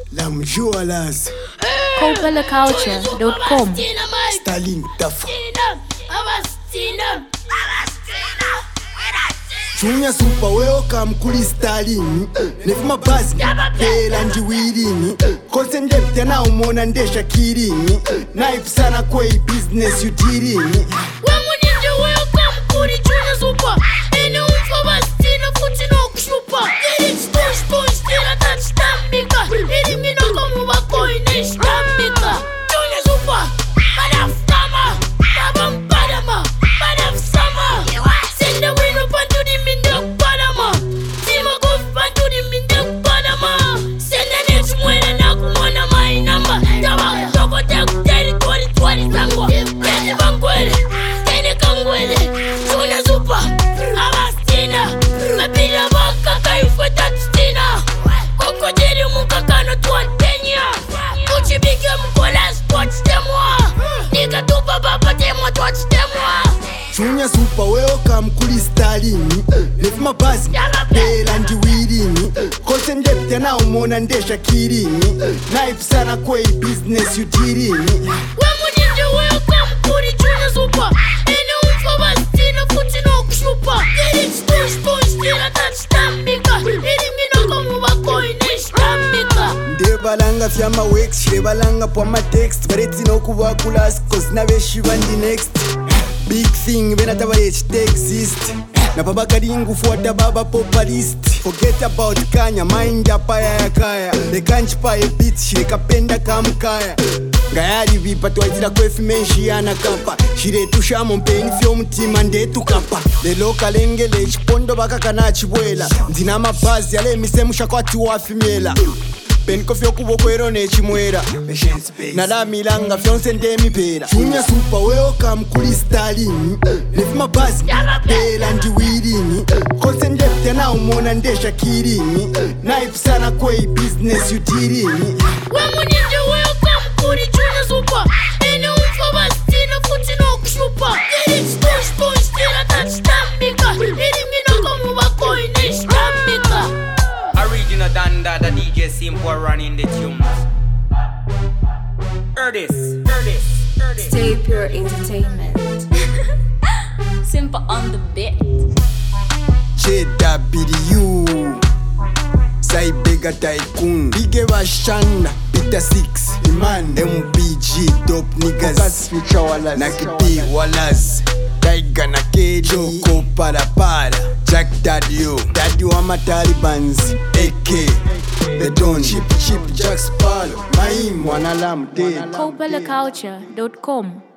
Lam Jewelers, CopellaCulture.com. Stalin Tafa, Junior Super welcome kuli Stalin. Nefuma basi bela ndiwirini. Konsendepte na umona ndesha kirini. Knife sana kwa business utirini. Wangu ninja welcome kuli Junior Super. Ene umfa basi tina futi no kushupa. Eri sponge tina touch tambika. Eri minoko mubako ine tambika. Junior Super, badaf kama, babam badama, badaf sama. Send the window pantu di mindok badama. Tima gof pantu di mindok badama. Send the next mwena na kumona my number. Tawa toko teku teri 20 sangwa. Kene bangwele, kene kangwele. Junior Super, abastina. Mapila baka kaifwe tatustina. Koko jeri mukakano tuantenya. Kuchibike mkola sports temwa. Nika tupa baba temwa touch temwa. Junior Super welcome kuli Stalin. Nefuma basi bela ndiwirini. Konsendepte na umona ndesha kirini. Knife sana kwa business utirini. Wangu ninja welcome kuli Junior Super. Ene umfa basi tina futi no kushupa. Eri sponge tina touch tambika. Eri minoko mubako ine tambika. Ndebalanga fyama wex, shebalanga pwa ma text. Bareti no kuwa kulas, cause na beshi bandi next. Big thing, venata bareti te exist. Na baba karingu fuata baba populist. Forget about kanya, mind ya paya ya kaya. Le kanchi pa e beat, shireka penda kamkaya. Ngayari vipa tuwaitira kwefi menshi yana kapa. Shiretu shamo mpeni fyo mtima ndetu kapa. Lelo kalengele chipondo baka kanachi bwela. Ndina mabazi yale misemusha kwa tuwafi miela. Penko fyo kubokwero nechimwera. Nalamilanga fyonse ndemipera. Junior Super welcome kuli Stalin. Nefuma basi bela ndiwirini. Konsendepte na umona ndesha kirini. Knife sana kwa business utirini. Wangu ninja welcome kuli Junior Super. Ene umfa basi tina futi no kushupa. Eri sponge tina touch tambika. Eri minoko mubako ine tambika. Original Danda, the DJ Simple running the tunes. Hear this. Stay Pure Entertainment. Simple on the beat. JW Saibega Tycoon Bige Bashanda Peter 6 Iman MPG Dope Niggas Nakiti Wallace Taiga na Kedi Joko Parapara Jack Daddio Daddy wa Matalibans AK The Don Chip Jack Sparrow Maim Wanalam Dead CopellaCulture.com.